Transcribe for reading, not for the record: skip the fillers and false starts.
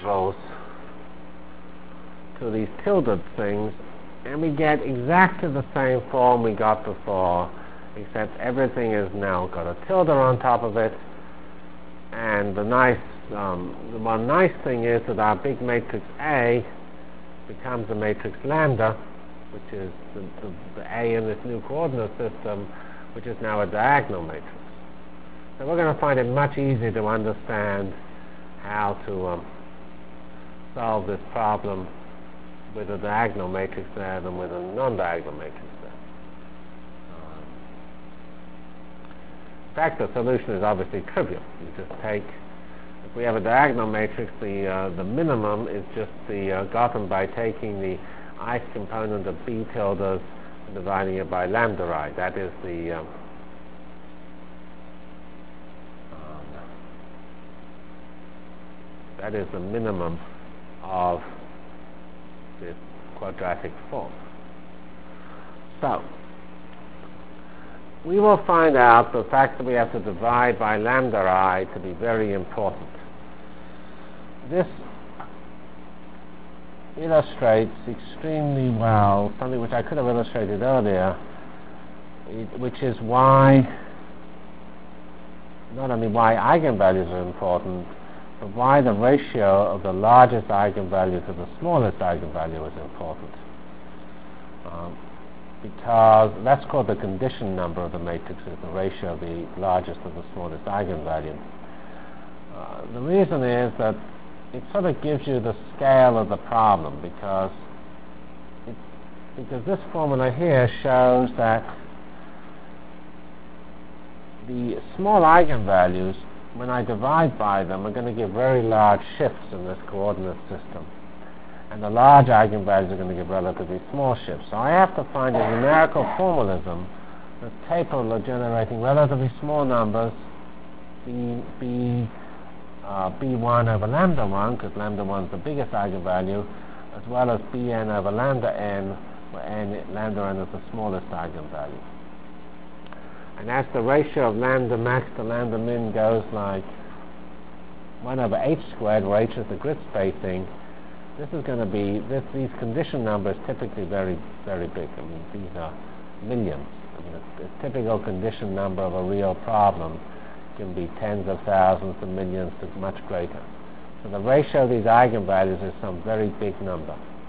rows to these tilted things, and we get exactly the same form we got before, except everything is now got a tilde on top of it. And the one nice thing is that our big matrix A becomes a matrix lambda, which is the A in this new coordinate system, which is now a diagonal matrix. So we're going to find it much easier to understand how to solve this problem with a diagonal matrix there than with a non-diagonal matrix there. In fact, the solution is obviously trivial. You just take, if we have a diagonal matrix, the minimum is just gotten by taking the ith component of b tildes and dividing it by lambda I. That is the minimum of this quadratic form. So, we will find out the fact that we have to divide by lambda I to be very important. This illustrates extremely well something which I could have illustrated earlier, which is why, not only why eigenvalues are important, but why the ratio of the largest eigenvalue to the smallest eigenvalue is important. Because that's called the condition number of the matrix, is the ratio of the largest to the smallest eigenvalue. The reason is that it sort of gives you the scale of the problem, because this formula here shows that the small eigenvalues, when I divide by them, are going to give very large shifts in this coordinate system. And the large eigenvalues are going to give relatively small shifts. So I have to find a numerical formalism that's capable of generating relatively small numbers, b1 over lambda 1, because lambda 1 is the biggest eigenvalue, as well as bn over lambda n, where lambda n is the smallest eigenvalue. And as the ratio of lambda max to lambda min goes like 1 over h squared, where h is the grid spacing, this is going to be, these condition numbers typically very, very big. I mean, these are millions. I mean, a typical condition number of a real problem can be tens of thousands to millions to much greater. So the ratio of these eigenvalues is some very big number.